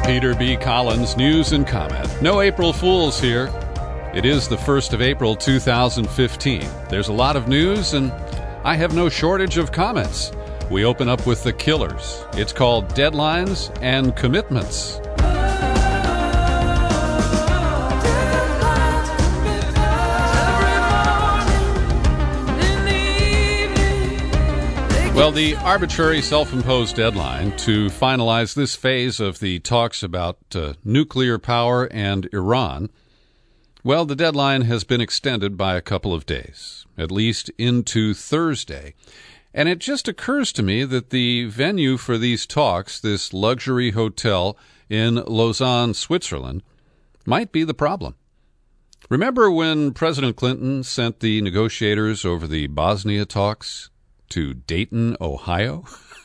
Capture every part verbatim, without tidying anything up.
Peter B. Collins, news and comment. No April Fools here. It is the first of April, two thousand fifteen. There's a lot of news, and I have no shortage of comments. We open up with The Killers. It's called Deadlines and Commitments. Well, the arbitrary self-imposed deadline to finalize this phase of the talks about uh, nuclear power and Iran, well, the deadline has been extended by a couple of days, at least into Thursday. And it just occurs to me that the venue for these talks, this luxury hotel in Lausanne, Switzerland, might be the problem. Remember when President Clinton sent the negotiators over the Bosnia talks to Dayton, Ohio?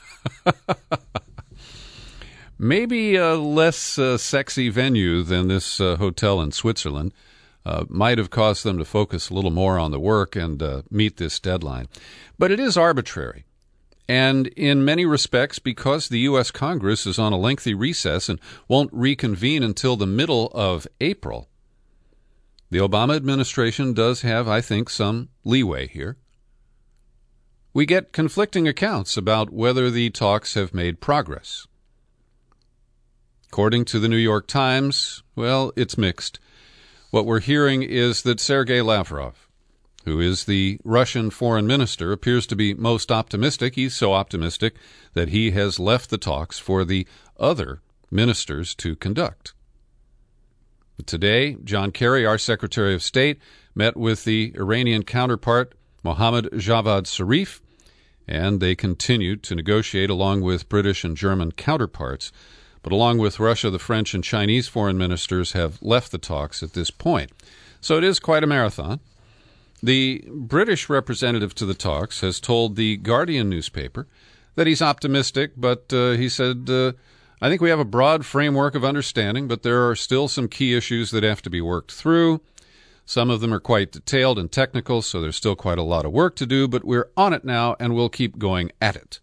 Maybe a less uh, sexy venue than this uh, hotel in Switzerland uh, might have caused them to focus a little more on the work and uh, meet this deadline. But it is arbitrary. And in many respects, because the U S Congress is on a lengthy recess and won't reconvene until the middle of April, the Obama administration does have, I think, some leeway here. We get conflicting accounts about whether the talks have made progress. According to the New York Times, well, it's mixed. What we're hearing is that Sergei Lavrov, who is the Russian foreign minister, appears to be most optimistic. He's so optimistic that he has left the talks for the other ministers to conduct. Today, John Kerry, our Secretary of State, met with the Iranian counterpart, Mohammad Javad Zarif, and they continued to negotiate along with British and German counterparts. But along with Russia, the French and Chinese foreign ministers have left the talks at this point. So it is quite a marathon. The British representative to the talks has told the Guardian newspaper that he's optimistic, but uh, he said, uh, I think we have a broad framework of understanding, but there are still some key issues that have to be worked through. Some of them are quite detailed and technical, so there's still quite a lot of work to do, but we're on it now, and we'll keep going at it.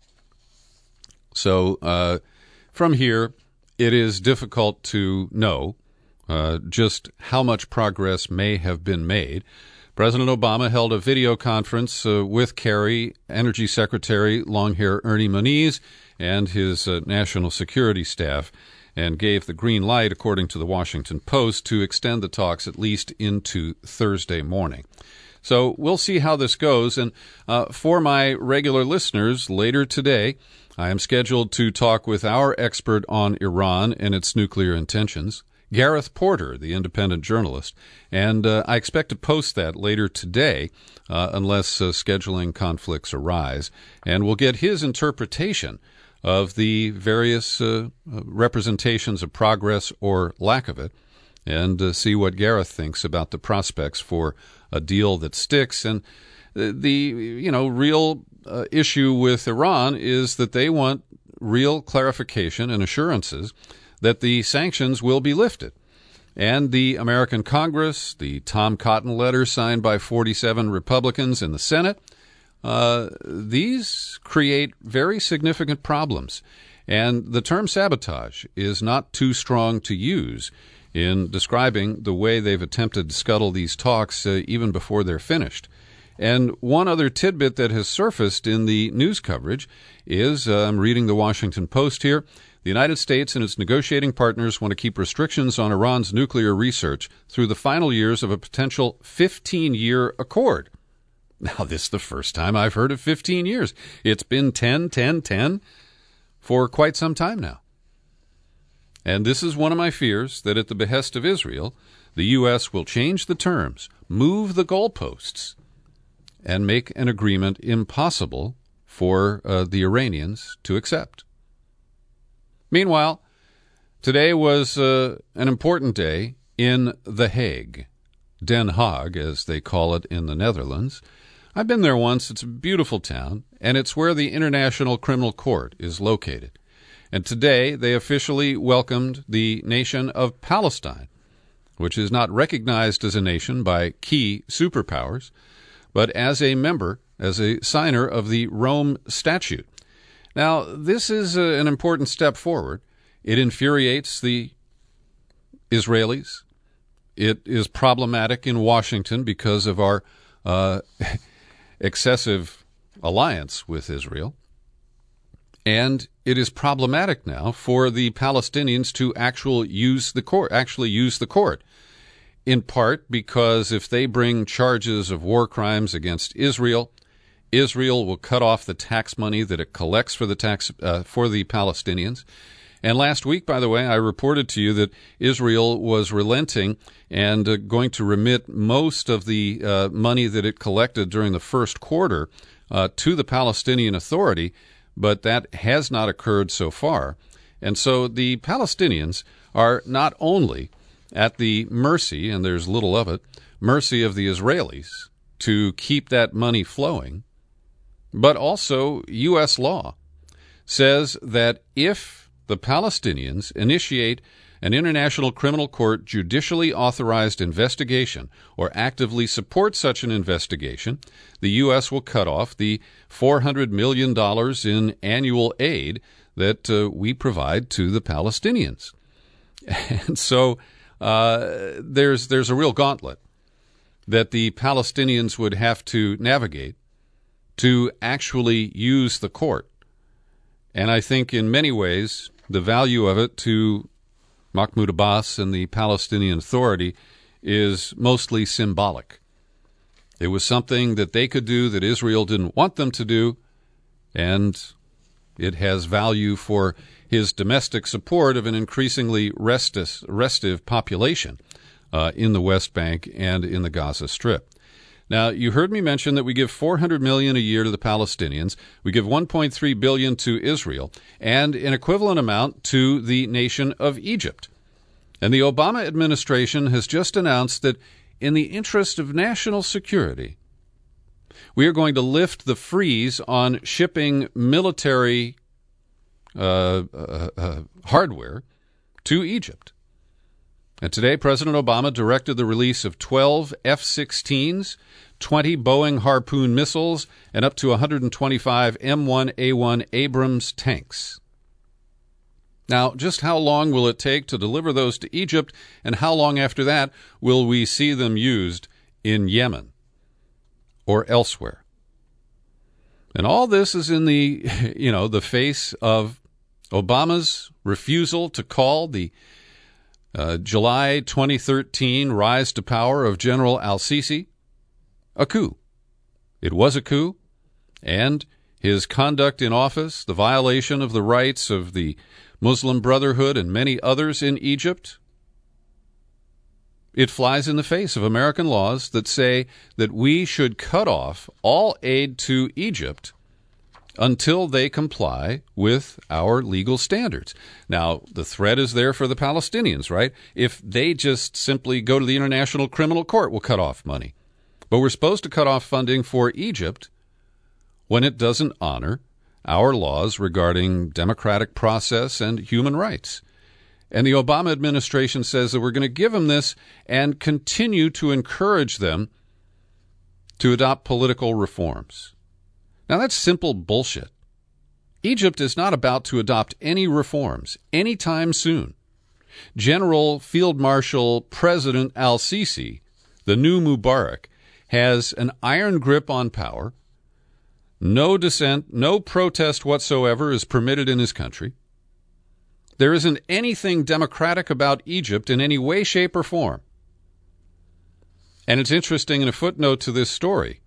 So uh, from here, it is difficult to know uh, just how much progress may have been made. President Obama held a video conference uh, with Kerry, Energy Secretary long-hair Ernie Moniz, and his uh, national security staff, and gave the green light, according to the Washington Post, to extend the talks at least into Thursday morning. So we'll see how this goes. And uh, for my regular listeners, later today, I am scheduled to talk with our expert on Iran and its nuclear intentions, Gareth Porter, the independent journalist. And uh, I expect to post that later today, uh, unless uh, scheduling conflicts arise. And we'll get his interpretation of the various uh, representations of progress or lack of it, and uh, see what Gareth thinks about the prospects for a deal that sticks. And the, the you know, real uh, issue with Iran is that they want real clarification and assurances that the sanctions will be lifted. And the American Congress, the Tom Cotton letter signed by forty-seven Republicans in the Senate, Uh, these create very significant problems, and the term sabotage is not too strong to use in describing the way they've attempted to scuttle these talks uh, even before they're finished. And one other tidbit that has surfaced in the news coverage is, uh, I'm reading the Washington Post here, the United States and its negotiating partners want to keep restrictions on Iran's nuclear research through the final years of a potential fifteen-year accord. Now, this is the first time I've heard of fifteen years. It's been ten, ten, ten for quite some time now. And this is one of my fears, that at the behest of Israel, the U S will change the terms, move the goalposts, and make an agreement impossible for uh, the Iranians to accept. Meanwhile, today was uh, an important day in The Hague, Den Haag, as they call it in the Netherlands. I've been there once. It's a beautiful town, and it's where the International Criminal Court is located. And today they officially welcomed the nation of Palestine, which is not recognized as a nation by key superpowers, but as a member, as a signer of the Rome Statute. Now, this is a, an important step forward. It infuriates the Israelis. It is problematic in Washington because of our uh, excessive alliance with Israel. And it is problematic now for the Palestinians to actually use the court, actually use the court, in part because if they bring charges of war crimes against Israel, Israel will cut off the tax money that it collects for the tax uh, for the Palestinians. And last week, by the way, I reported to you that Israel was relenting and uh, going to remit most of the uh, money that it collected during the first quarter uh, to the Palestinian Authority, but that has not occurred so far. And so the Palestinians are not only at the mercy, and there's little of it, mercy of the Israelis to keep that money flowing, but also U S law says that if the Palestinians initiate an International Criminal Court judicially authorized investigation or actively support such an investigation, the U S will cut off the four hundred million dollars in annual aid that uh, we provide to the Palestinians. And so uh, there's there's a real gauntlet that the Palestinians would have to navigate to actually use the court. And I think in many ways the value of it to Mahmoud Abbas and the Palestinian Authority is mostly symbolic. It was something that they could do that Israel didn't want them to do, and it has value for his domestic support of an increasingly restless, restive population uh, in the West Bank and in the Gaza Strip. Now, you heard me mention that we give four hundred million dollars a year to the Palestinians. We give one point three billion dollars to Israel and an equivalent amount to the nation of Egypt. And the Obama administration has just announced that in the interest of national security, we are going to lift the freeze on shipping military uh, uh, uh, hardware to Egypt. And today, President Obama directed the release of twelve F sixteens, twenty Boeing Harpoon missiles, and up to one hundred twenty-five M one A one Abrams tanks. Now, just how long will it take to deliver those to Egypt, and how long after that will we see them used in Yemen or elsewhere? And all this is in the, you know, the face of Obama's refusal to call the Uh, July twenty thirteen rise to power of General al-Sisi a coup. It was a coup, and his conduct in office, the violation of the rights of the Muslim Brotherhood and many others in Egypt, it flies in the face of American laws that say that we should cut off all aid to Egypt until they comply with our legal standards. Now, the threat is there for the Palestinians, right? If they just simply go to the International Criminal Court, we'll cut off money. But we're supposed to cut off funding for Egypt when it doesn't honor our laws regarding democratic process and human rights. And the Obama administration says that we're going to give them this and continue to encourage them to adopt political reforms. Now, that's simple bullshit. Egypt is not about to adopt any reforms anytime soon. General Field Marshal President al-Sisi, the new Mubarak, has an iron grip on power. No dissent, no protest whatsoever is permitted in his country. There isn't anything democratic about Egypt in any way, shape, or form. And it's interesting in a footnote to this story.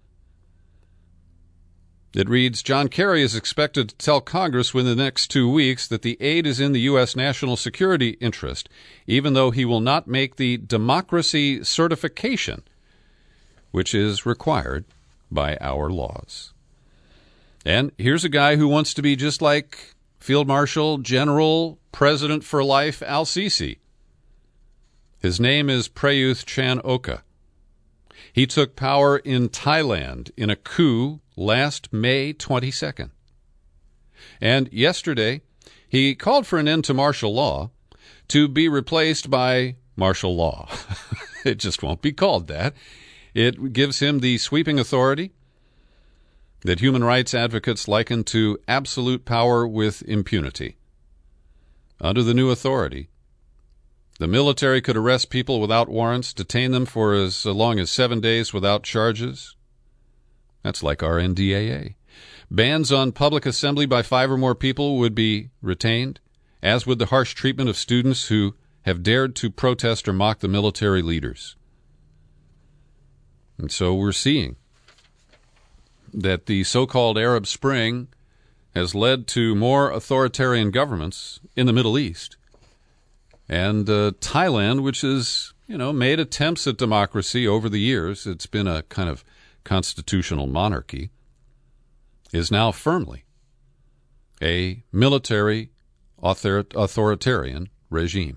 It reads, John Kerry is expected to tell Congress within the next two weeks that the aid is in the U S national security interest, even though he will not make the democracy certification, which is required by our laws. And here's a guy who wants to be just like Field Marshal, General, President for Life al-Sisi. His name is Prayuth Chan-ocha. He took power in Thailand in a coup last May twenty-second. And yesterday, he called for an end to martial law to be replaced by martial law. It just won't be called that. It gives him the sweeping authority that human rights advocates liken to absolute power with impunity. under the new authority, the military could arrest people without warrants, detain them for as long as seven days without charges. That's like our N D A A. Bans on public assembly by five or more people would be retained, as would the harsh treatment of students who have dared to protest or mock the military leaders. And so we're seeing that the so-called Arab Spring has led to more authoritarian governments in the Middle East. And uh, Thailand, which has, you know, made attempts at democracy over the years, it's been a kind of constitutional monarchy, is now firmly a military author- authoritarian regime.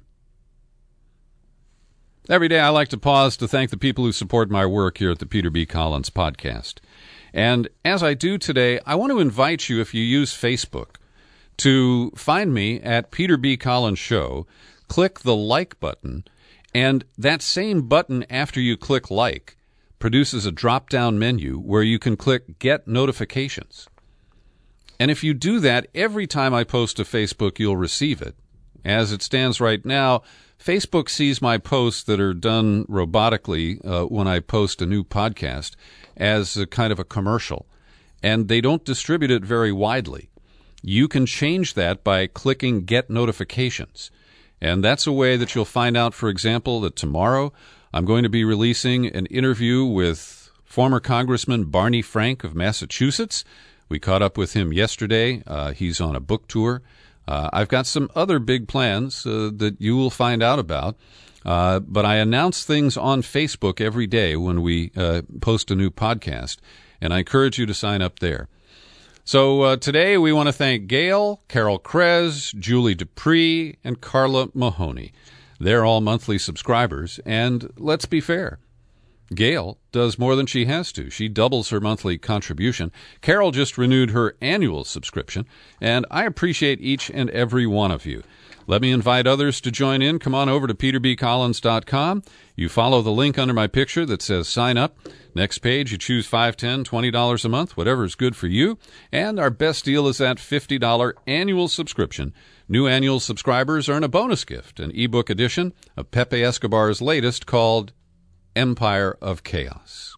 Every day I like to pause to thank the people who support my work here at the Peter B. Collins Podcast. And as I do today, I want to invite you, if you use Facebook, to find me at Peter B. Collins Show, click the like button, and that same button after you click like produces a drop-down menu where you can click Get Notifications. And if you do that, every time I post to Facebook, you'll receive it. As it stands right now, Facebook sees my posts that are done robotically uh, when I post a new podcast as a kind of a commercial, and they don't distribute it very widely. You can change that by clicking Get Notifications. And that's a way that you'll find out, for example, that tomorrow I'm going to be releasing an interview with former Congressman Barney Frank of Massachusetts. We caught up with him yesterday. Uh, he's on a book tour. Uh, I've got some other big plans uh, that you will find out about. Uh, but I announce things on Facebook every day when we uh, post a new podcast, and I encourage you to sign up there. So uh, today we want to thank Gail, Carol Krez, Julie Dupree, and Carla Mahoney. They're all monthly subscribers, and let's be fair. Gail does more than she has to. She doubles her monthly contribution. Carol just renewed her annual subscription, and I appreciate each and every one of you. Let me invite others to join in. Come on over to peter b collins dot com. You follow the link under my picture that says sign up. Next page, you choose five dollars, ten dollars, twenty dollars a month, whatever is good for you. And our best deal is that fifty dollars annual subscription. New annual subscribers earn a bonus gift, an ebook edition of Pepe Escobar's latest called Empire of Chaos.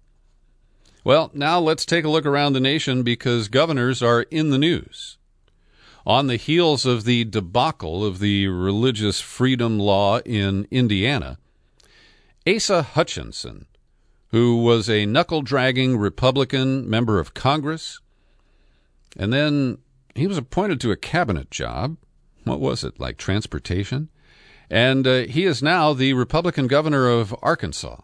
Well, now let's take a look around the nation because governors are in the news. On the heels of the debacle of the religious freedom law in Indiana, Asa Hutchinson, who was a knuckle-dragging Republican member of Congress, and then he was appointed to a cabinet job. What was it, like transportation? And uh, he is now the Republican governor of Arkansas.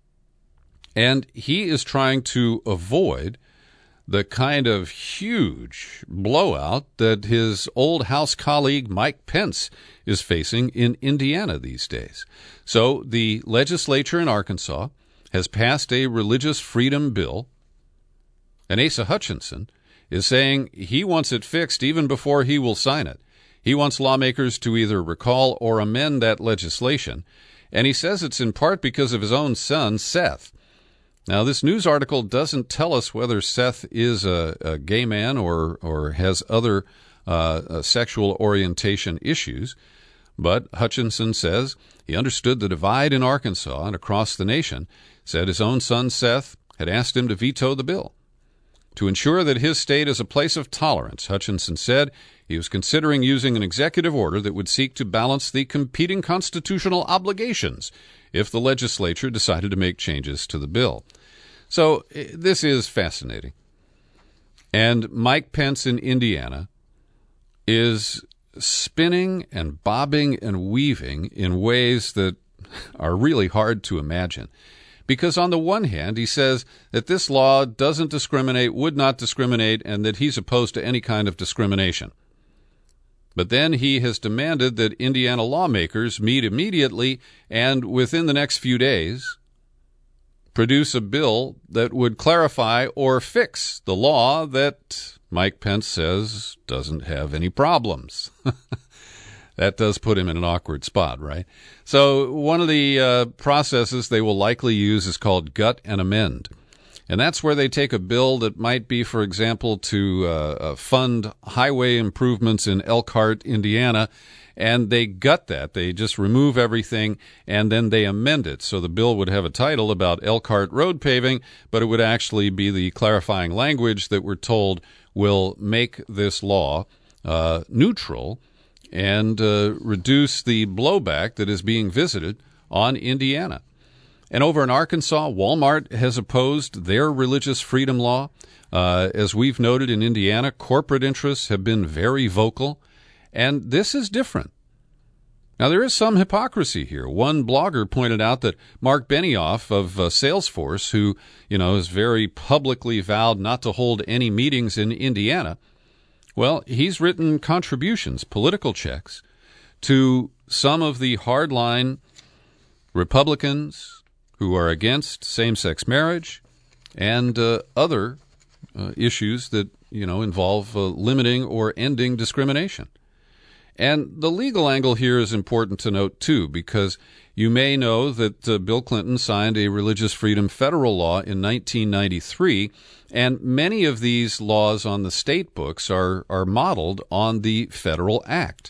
And he is trying to avoid the kind of huge blowout that his old House colleague Mike Pence is facing in Indiana these days. So the legislature in Arkansas has passed a religious freedom bill, and Asa Hutchinson is saying he wants it fixed even before he will sign it. He wants lawmakers to either recall or amend that legislation, and he says it's in part because of his own son, Seth. Now, this news article doesn't tell us whether Seth is a, a gay man or, or has other uh, uh, sexual orientation issues, but Hutchinson says he understood the divide in Arkansas and across the nation, said his own son, Seth, had asked him to veto the bill. To ensure that his state is a place of tolerance, Hutchinson said he was considering using an executive order that would seek to balance the competing constitutional obligations if the legislature decided to make changes to the bill. So this is fascinating. And Mike Pence in Indiana is spinning and bobbing and weaving in ways that are really hard to imagine. Because on the one hand, he says that this law doesn't discriminate, would not discriminate, and that he's opposed to any kind of discrimination. But then he has demanded that Indiana lawmakers meet immediately and within the next few days produce a bill that would clarify or fix the law that Mike Pence says doesn't have any problems. That does put him in an awkward spot, right? So one of the uh, processes they will likely use is called gut and amend. And that's where they take a bill that might be, for example, to uh, uh, fund highway improvements in Elkhart, Indiana, and they gut that. They just remove everything, and then they amend it. So the bill would have a title about Elkhart road paving, but it would actually be the clarifying language that we're told will make this law uh, neutral and uh, reduce the blowback that is being visited on Indiana. And over in Arkansas, Walmart has opposed their religious freedom law. Uh, as we've noted in Indiana, corporate interests have been very vocal, and this is different. Now, there is some hypocrisy here. One blogger pointed out that Mark Benioff of uh, Salesforce, who, you know, has very publicly vowed not to hold any meetings in Indiana, well, he's written contributions, political checks, to some of the hardline Republicans who are against same-sex marriage and uh, other uh, issues that, you know, involve uh, limiting or ending discrimination. And the legal angle here is important to note, too, because you may know that uh, Bill Clinton signed a religious freedom federal law in nineteen ninety-three, and many of these laws on the state books are, are modeled on the federal act.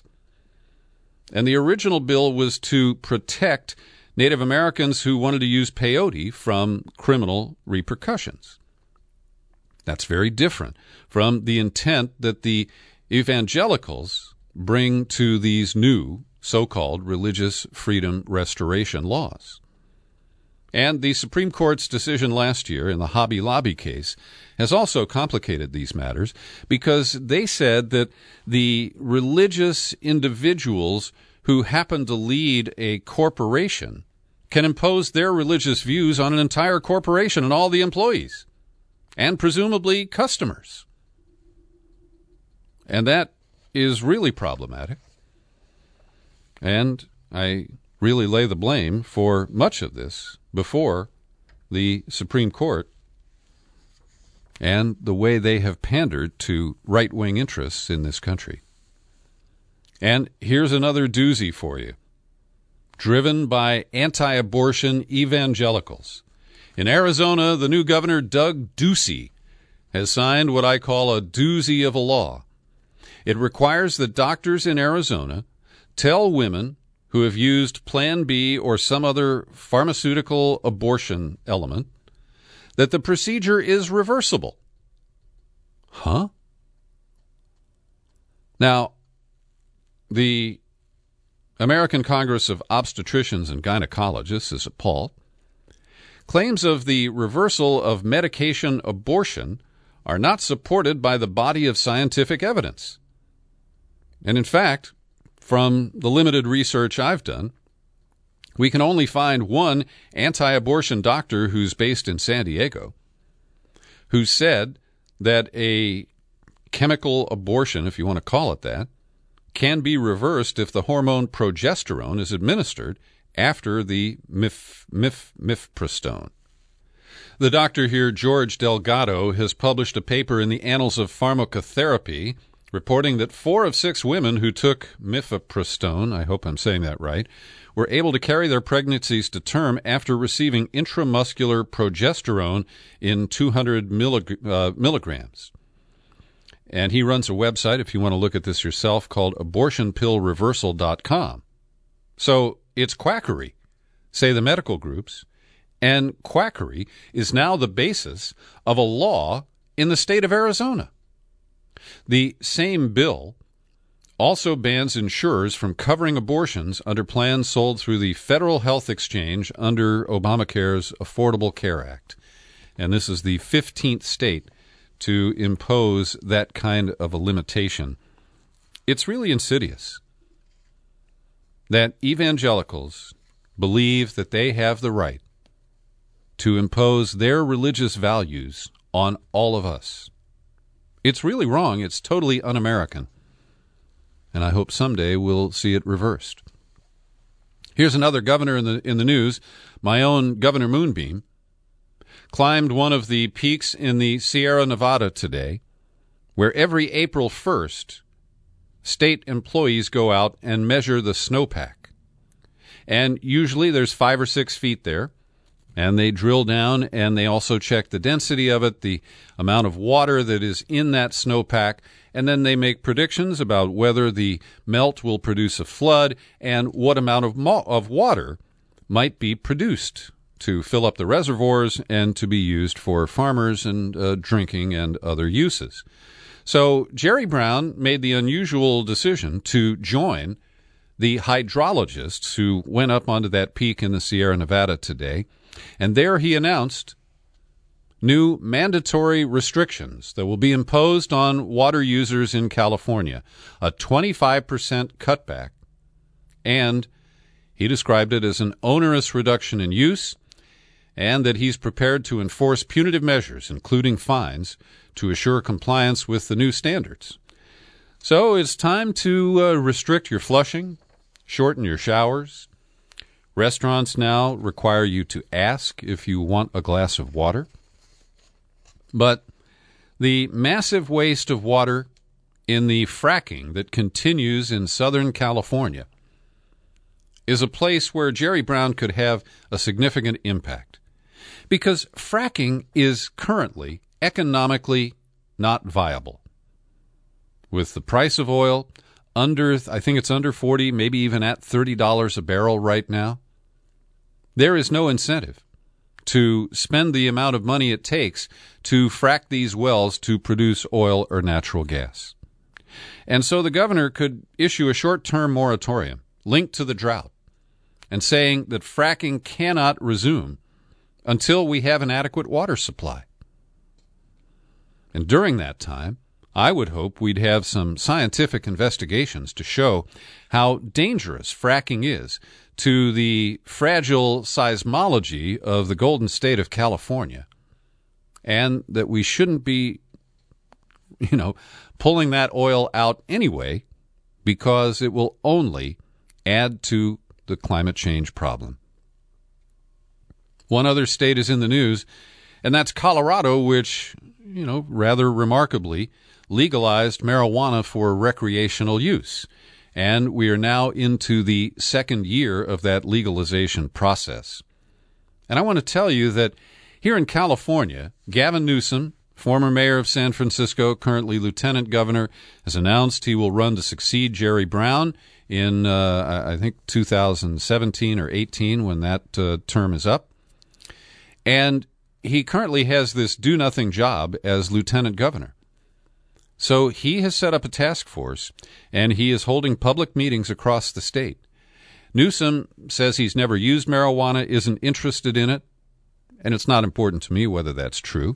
And the original bill was to protect Native Americans who wanted to use peyote from criminal repercussions. That's very different from the intent that the evangelicals bring to these new so-called religious freedom restoration laws. And the Supreme Court's decision last year in the Hobby Lobby case has also complicated these matters because they said that the religious individuals who happen to lead a corporation can impose their religious views on an entire corporation and all the employees, and presumably customers. And that is really problematic. And I really lay the blame for much of this before the Supreme Court and the way they have pandered to right-wing interests in this country. And here's another doozy for you. Driven by anti-abortion evangelicals. In Arizona, the new governor, Doug Ducey, has signed what I call a doozy of a law. It requires that doctors in Arizona tell women who have used Plan B or some other pharmaceutical abortion element that the procedure is reversible. Huh? Now, the American Congress of Obstetricians and Gynecologists is appalled. Claims of the reversal of medication abortion are not supported by the body of scientific evidence. And in fact, from the limited research I've done, we can only find one anti-abortion doctor who's based in San Diego who said that a chemical abortion, if you want to call it that, can be reversed if the hormone progesterone is administered after the mif, mif, mifepristone. The doctor here, George Delgado, has published a paper in the Annals of Pharmacotherapy reporting that four of six women who took mifepristone, I hope I'm saying that right, were able to carry their pregnancies to term after receiving intramuscular progesterone in two hundred millig- uh, milligrams. And he runs a website, if you want to look at this yourself, called abortion pill reversal dot com. So it's quackery, say the medical groups, and quackery is now the basis of a law in the state of Arizona. The same bill also bans insurers from covering abortions under plans sold through the Federal Health Exchange under Obamacare's Affordable Care Act. And this is the fifteenth state to impose that kind of a limitation. It's really insidious that evangelicals believe that they have the right to impose their religious values on all of us. It's really wrong. It's totally un-American. And I hope someday we'll see it reversed. Here's another governor in the in the news. My own Governor Moonbeam climbed one of the peaks in the Sierra Nevada today, where every April first, state employees go out and measure the snowpack. And usually there's five or six feet there, And they drill down, and they also check the density of it, the amount of water that is in that snowpack, and then they make predictions about whether the melt will produce a flood and what amount of mo- of water might be produced to fill up the reservoirs and to be used for farmers and uh, drinking and other uses. So Jerry Brown made the unusual decision to join the hydrologists who went up onto that peak in the Sierra Nevada today. And there he announced new mandatory restrictions that will be imposed on water users in California, a twenty-five percent cutback, and he described it as an onerous reduction in use, and that he's prepared to enforce punitive measures, including fines, to assure compliance with the new standards. So it's time to uh, restrict your flushing, shorten your showers. Restaurants now require you to ask if you want a glass of water. But the massive waste of water in the fracking that continues in Southern California is a place where Jerry Brown could have a significant impact. Because fracking is currently economically not viable. With the price of oil under, I think it's under forty, maybe even at thirty dollars a barrel right now, there is no incentive to spend the amount of money it takes to frack these wells to produce oil or natural gas. And so the governor could issue a short-term moratorium linked to the drought and saying that fracking cannot resume until we have an adequate water supply. And during that time, I would hope we'd have some scientific investigations to show how dangerous fracking is to the fragile seismology of the Golden State of California, and that we shouldn't be, you know, pulling that oil out anyway because it will only add to the climate change problem. One other state is in the news, and that's Colorado, which, you know, rather remarkably legalized marijuana for recreational use. And we are now into the second year of that legalization process. And I want to tell you that here in California, Gavin Newsom, former mayor of San Francisco, currently lieutenant governor, has announced he will run to succeed Jerry Brown in, uh, I think, two thousand seventeen or eighteen when that uh, term is up. And he currently has this do-nothing job as lieutenant governor. So he has set up a task force, and he is holding public meetings across the state. Newsom says he's never used marijuana, isn't interested in it, and it's not important to me whether that's true.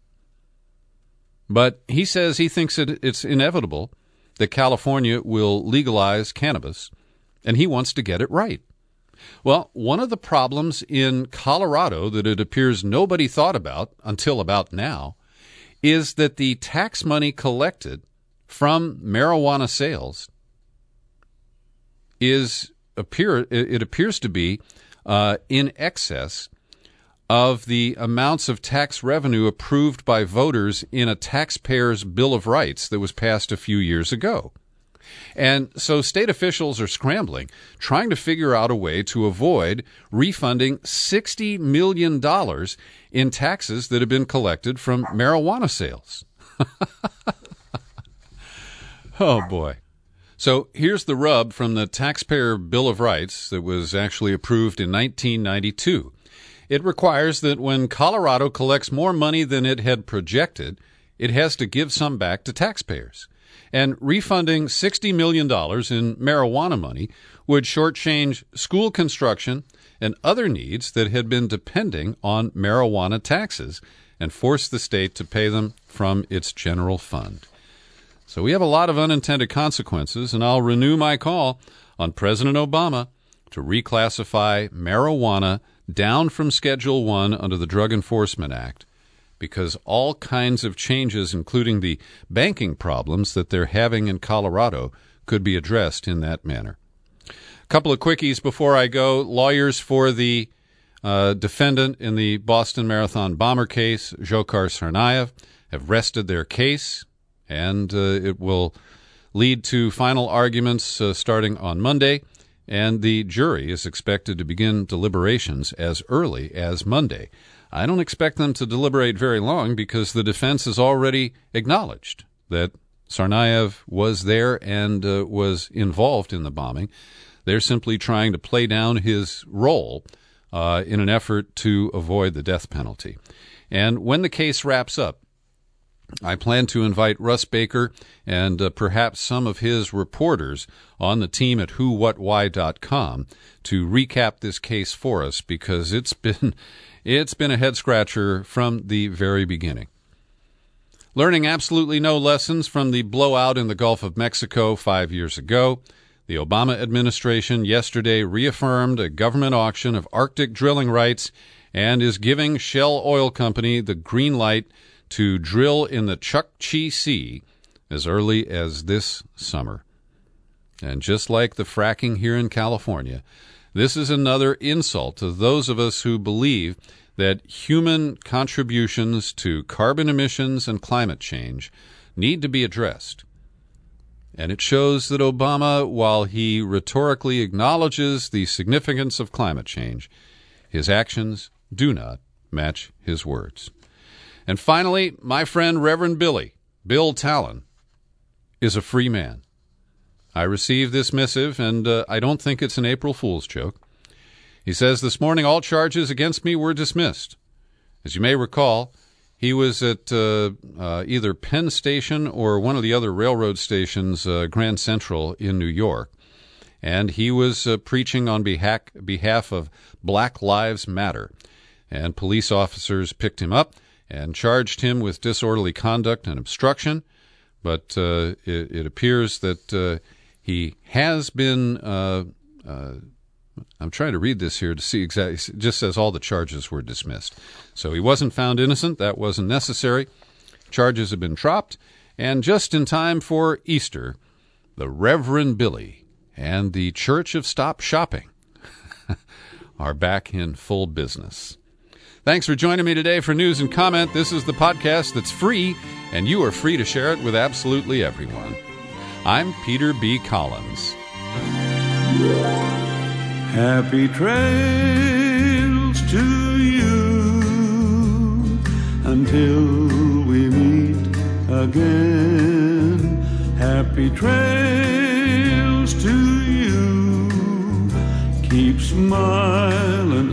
But he says he thinks that it's inevitable that California will legalize cannabis, and he wants to get it right. Well, one of the problems in Colorado that it appears nobody thought about until about now is that the tax money collected from marijuana sales is appear it appears to be uh, in excess of the amounts of tax revenue approved by voters in a taxpayer's Bill of Rights that was passed a few years ago. And so state officials are scrambling, trying to figure out a way to avoid refunding sixty million dollars in taxes that have been collected from marijuana sales. Oh, boy. So here's the rub from the Taxpayer Bill of Rights that was actually approved in nineteen ninety-two. It requires that when Colorado collects more money than it had projected, it has to give some back to taxpayers. And refunding sixty million dollars in marijuana money would shortchange school construction and other needs that had been depending on marijuana taxes and force the state to pay them from its general fund. So we have a lot of unintended consequences, and I'll renew my call on President Obama to reclassify marijuana down from Schedule one under the Drug Enforcement Act, because all kinds of changes, including the banking problems that they're having in Colorado, could be addressed in that manner. A couple of quickies before I go. Lawyers for the uh, defendant in the Boston Marathon bomber case, Dzhokhar Tsarnaev, have rested their case, and uh, it will lead to final arguments uh, starting on Monday and the jury is expected to begin deliberations as early as Monday. I don't expect them to deliberate very long because the defense has already acknowledged that Tsarnaev was there and uh, was involved in the bombing. They're simply trying to play down his role uh, in an effort to avoid the death penalty. And when the case wraps up, I plan to invite Russ Baker and uh, perhaps some of his reporters on the team at who what why dot com to recap this case for us, because it's been it's been a head-scratcher from the very beginning. Learning absolutely no lessons from the blowout in the Gulf of Mexico five years ago, the Obama administration yesterday reaffirmed a government auction of Arctic drilling rights and is giving Shell Oil Company the green light to drill in the Chukchi Sea as early as this summer. And just like the fracking here in California, this is another insult to those of us who believe that human contributions to carbon emissions and climate change need to be addressed. And it shows that Obama, while he rhetorically acknowledges the significance of climate change, his actions do not match his words. And finally, my friend Reverend Billy, Bill Talon, is a free man. I received this missive, and uh, I don't think it's an April Fool's joke. He says, this morning all charges against me were dismissed. As you may recall, he was at uh, uh, either Penn Station or one of the other railroad stations, uh, Grand Central in New York, and he was uh, preaching on behalf, behalf of Black Lives Matter. And police officers picked him up and charged him with disorderly conduct and obstruction, but uh, it, it appears that uh, he has been... Uh, uh, I'm trying to read this here to see exactly. It just says all the charges were dismissed. So he wasn't found innocent. That wasn't necessary. Charges have been dropped. And just in time for Easter, the Reverend Billy and the Church of Stop Shopping are back in full business. Thanks for joining me today for News and Comment. This is the podcast that's free, and you are free to share it with absolutely everyone. I'm Peter B. Collins. Happy trails to you until we meet again. Happy trails to you. Keep smiling